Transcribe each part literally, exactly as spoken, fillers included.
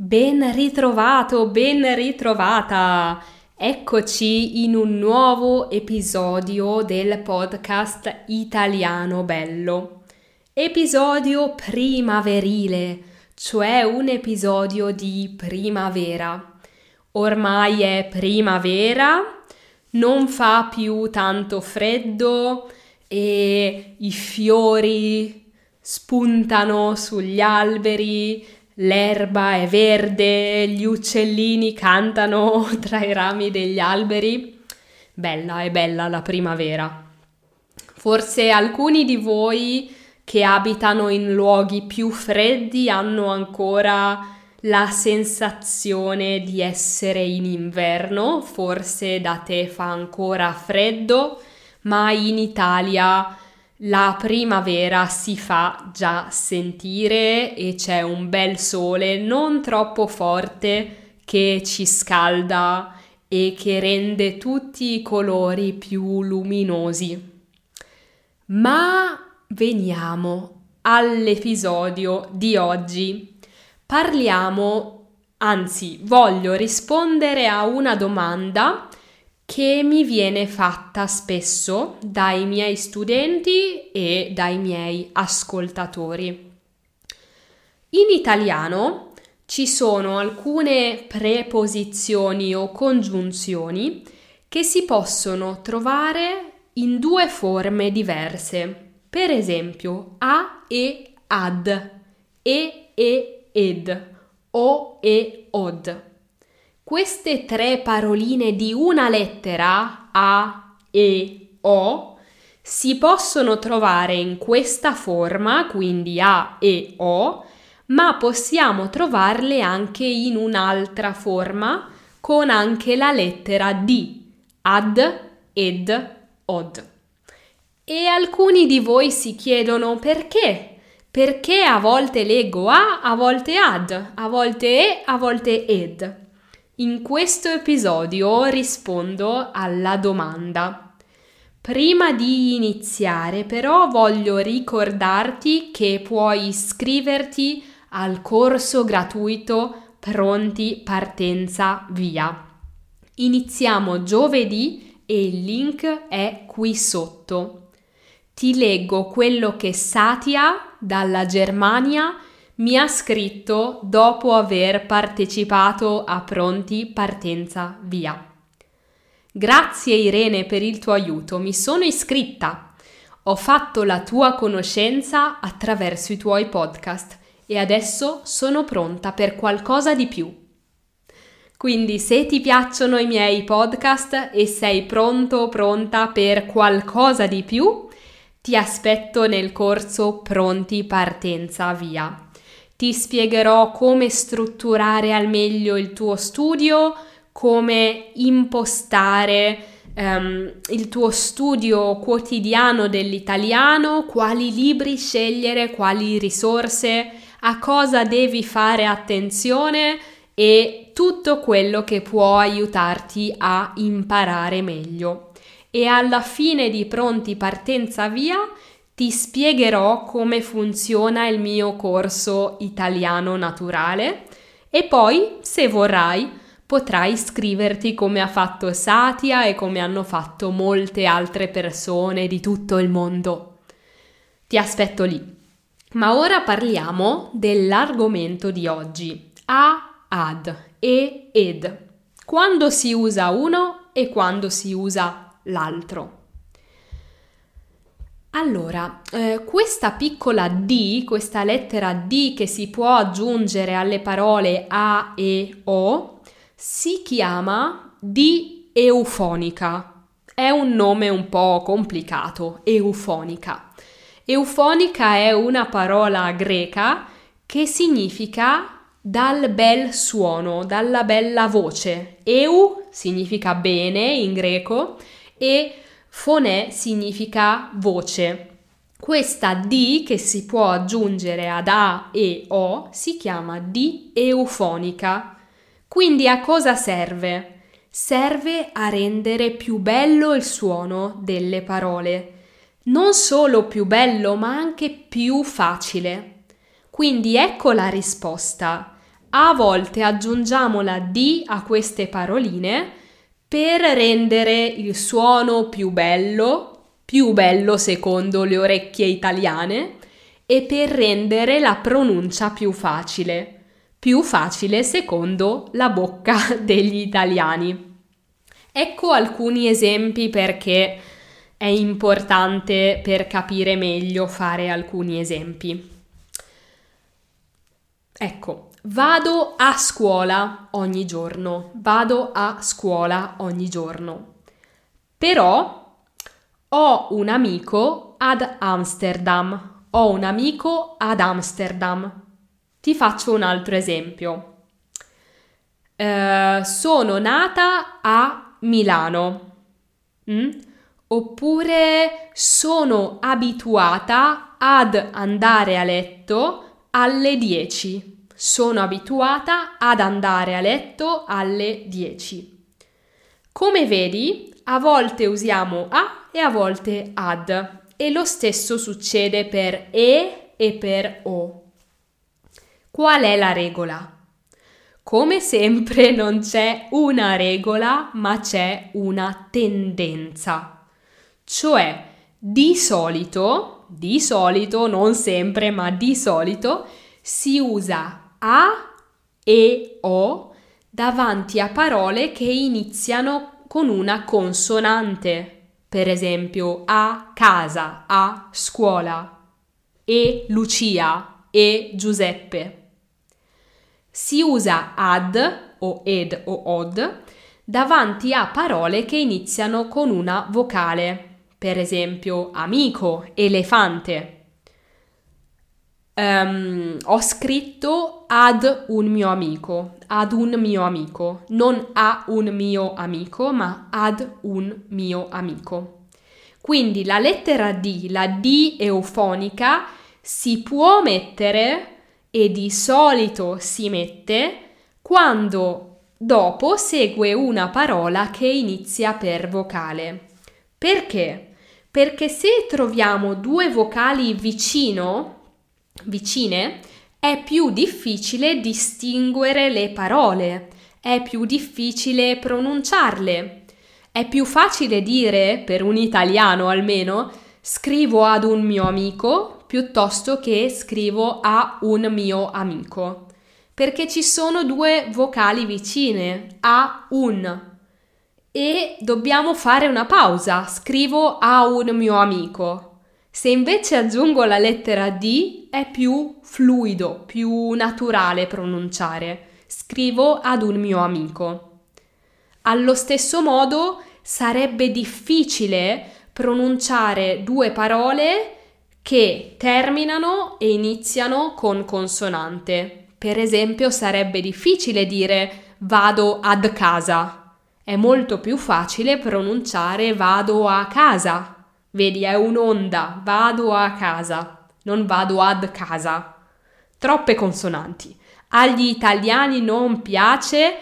Ben ritrovato, ben ritrovata! Eccoci in un nuovo episodio del podcast Italiano Bello. Episodio primaverile, cioè un episodio di primavera. Ormai è primavera, non fa più tanto freddo e i fiori spuntano sugli alberi. L'erba è verde, gli uccellini cantano tra i rami degli alberi. Bella, è bella la primavera. Forse alcuni di voi che abitano in luoghi più freddi hanno ancora la sensazione di essere in inverno. Forse da te fa ancora freddo, ma in Italia la primavera si fa già sentire e c'è un bel sole non troppo forte che ci scalda e che rende tutti i colori più luminosi. Ma veniamo all'episodio di oggi. Parliamo, anzi, voglio rispondere a una domanda che mi viene fatta spesso dai miei studenti e dai miei ascoltatori. In italiano ci sono alcune preposizioni o congiunzioni che si possono trovare in due forme diverse. Per esempio, a e ad, e e ed, o e od. Queste tre paroline di una lettera, A, E, O, si possono trovare in questa forma, quindi A, E, O, ma possiamo trovarle anche in un'altra forma, con anche la lettera D, ad, ed, od. E alcuni di voi si chiedono perché? Perché a volte leggo A, a volte ad, a volte E, a volte ed. In questo episodio rispondo alla domanda. Prima di iniziare, però, voglio ricordarti che puoi iscriverti al corso gratuito Pronti Partenza Via. Iniziamo giovedì e il link è qui sotto. Ti leggo quello che Satya dalla Germania mi ha scritto dopo aver partecipato a Pronti Partenza Via. Grazie Irene per il tuo aiuto, mi sono iscritta. Ho fatto la tua conoscenza attraverso i tuoi podcast e adesso sono pronta per qualcosa di più. Quindi se ti piacciono i miei podcast e sei pronto o pronta per qualcosa di più, ti aspetto nel corso Pronti Partenza Via. Ti spiegherò come strutturare al meglio il tuo studio, come impostare um, il tuo studio quotidiano dell'italiano, quali libri scegliere, quali risorse, a cosa devi fare attenzione e tutto quello che può aiutarti a imparare meglio. E alla fine di Pronti Partenza Via ti spiegherò come funziona il mio corso italiano naturale e poi, se vorrai, potrai iscriverti come ha fatto Satya e come hanno fatto molte altre persone di tutto il mondo. Ti aspetto lì. Ma ora parliamo dell'argomento di oggi. A, ad, e, ed. Quando si usa uno e quando si usa l'altro. Allora, eh, questa piccola D, questa lettera D che si può aggiungere alle parole A, E, O, si chiama D eufonica. È un nome un po' complicato, eufonica. Eufonica è una parola greca che significa dal bel suono, dalla bella voce. Eu significa bene in greco e fonè significa voce. Questa D che si può aggiungere ad A e O si chiama D eufonica. Quindi a cosa serve? Serve a rendere più bello il suono delle parole. Non solo più bello, ma anche più facile. Quindi ecco la risposta. a volte aggiungiamo la D a queste paroline per rendere il suono più bello, più bello secondo le orecchie italiane, e per rendere la pronuncia più facile, più facile secondo la bocca degli italiani. Ecco alcuni esempi perché è importante per capire meglio fare alcuni esempi. Ecco, vado a scuola ogni giorno, vado a scuola ogni giorno. Però ho un amico ad Amsterdam, ho un amico ad Amsterdam. Ti faccio un altro esempio. Eh, sono nata a Milano. Mm? Oppure sono abituata ad andare a letto alle dieci. Sono abituata ad andare a letto alle dieci. Come vedi, a volte usiamo a e a volte ad, e lo stesso succede per e e per o. Qual è la regola? Come sempre non c'è una regola, ma c'è una tendenza. Cioè, di solito, di solito, non sempre, ma di solito, si usa a e o davanti a parole che iniziano con una consonante. Per esempio, a casa, a scuola, e Lucia, e Giuseppe. Si usa ad o ed o od davanti a parole che iniziano con una vocale. Per esempio, amico, elefante. Um, ho scritto ad un mio amico, ad un mio amico, non a un mio amico, ma ad un mio amico. Quindi la lettera D, la D eufonica, si può mettere e di solito si mette quando dopo segue una parola che inizia per vocale. Perché? Perché se troviamo due vocali vicino, vicine, è più difficile distinguere le parole, è più difficile pronunciarle. È più facile dire, per un italiano almeno, scrivo ad un mio amico piuttosto che scrivo a un mio amico, perché ci sono due vocali vicine, a un. E dobbiamo fare una pausa, scrivo a un mio amico. Se invece aggiungo la lettera D è più fluido, più naturale pronunciare. Scrivo ad un mio amico. Allo stesso modo sarebbe difficile pronunciare due parole che terminano e iniziano con consonante. Per esempio sarebbe difficile dire vado ad casa. È molto più facile pronunciare vado a casa. Vedi, è un'onda, vado a casa, non vado ad casa. Troppe consonanti. Agli italiani non piace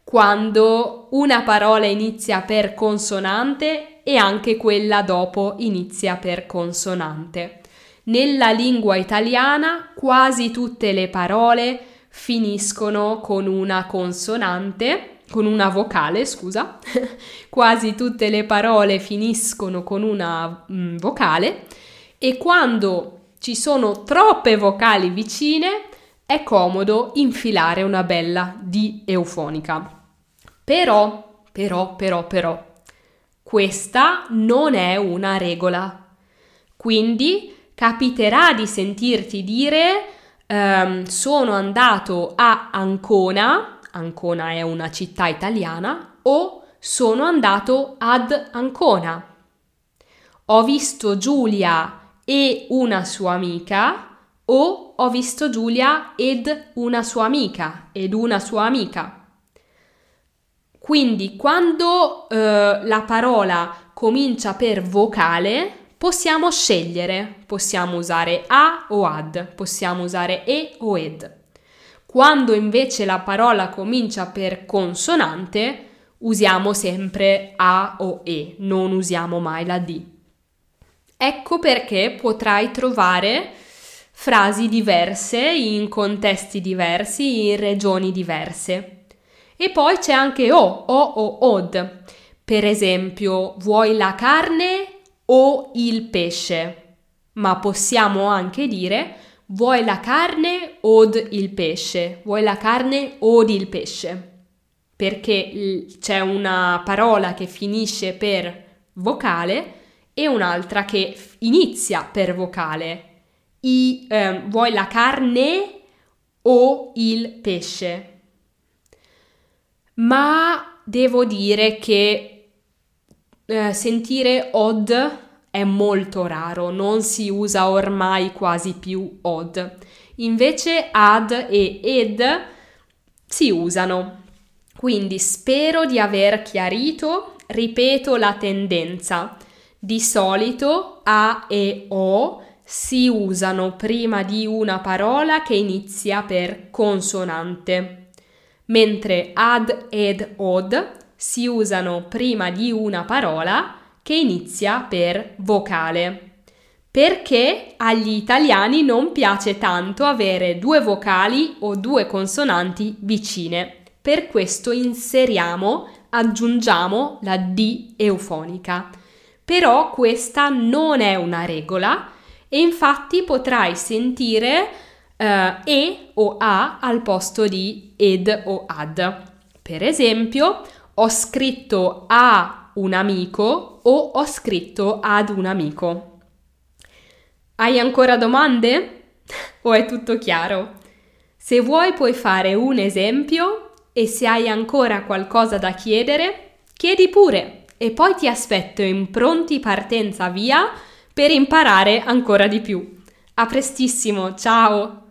quando una parola inizia per consonante e anche quella dopo inizia per consonante. Nella lingua italiana quasi tutte le parole finiscono con una consonante, con una vocale, scusa, quasi tutte le parole finiscono con una mm, vocale, e quando ci sono troppe vocali vicine è comodo infilare una bella D eufonica. Però, però, però, però, questa non è una regola. Quindi capiterà di sentirti dire ehm, sono andato a Ancona, Ancona è una città italiana, o sono andato ad Ancona. Ho visto Giulia e una sua amica, o ho visto Giulia ed una sua amica, ed una sua amica. Quindi quando eh, la parola comincia per vocale, possiamo scegliere, possiamo usare a o ad, possiamo usare e o ed. Quando invece la parola comincia per consonante, usiamo sempre a o e, non usiamo mai la D. Ecco perché potrai trovare frasi diverse, in contesti diversi, in regioni diverse. E poi c'è anche o, o o od. Per esempio, vuoi la carne o il pesce? Ma possiamo anche dire vuoi la carne od il pesce? Vuoi la carne od il pesce? Perché c'è una parola che finisce per vocale e un'altra che inizia per vocale. I, eh, vuoi la carne o il pesce? Ma devo dire che eh, sentire od è molto raro, non si usa ormai quasi più od. Invece ad e ed si usano. Quindi spero di aver chiarito, ripeto la tendenza. Di solito a e o si usano prima di una parola che inizia per consonante, mentre ad ed od si usano prima di una parola che inizia per vocale, perché agli italiani non piace tanto avere due vocali o due consonanti vicine. Per questo inseriamo, aggiungiamo la D eufonica. Però questa non è una regola e infatti potrai sentire uh, e o a al posto di ed o ad. Per esempio, ho scritto a un amico o ho scritto ad un amico. Hai ancora domande? O è tutto chiaro? Se vuoi puoi fare un esempio e se hai ancora qualcosa da chiedere, chiedi pure e poi ti aspetto in pronti partenza via per imparare ancora di più. A prestissimo, ciao!